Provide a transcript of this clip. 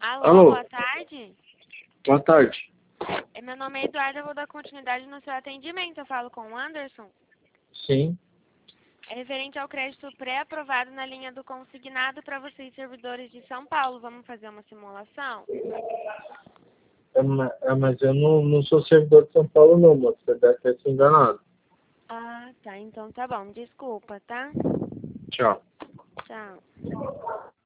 Alô, Alô? boa tarde. Boa tarde. Meu nome é Eduardo, eu vou dar continuidade no seu atendimento. Eu falo com o Anderson. Sim. É referente ao crédito pré-aprovado na linha do consignado para vocês, servidores de São Paulo. Vamos fazer uma simulação? Mas eu não sou servidor de São Paulo não, moço. Você deve ter se enganado. Ah, tá. Então tá bom. Desculpa, tá? Tchau. Tchau.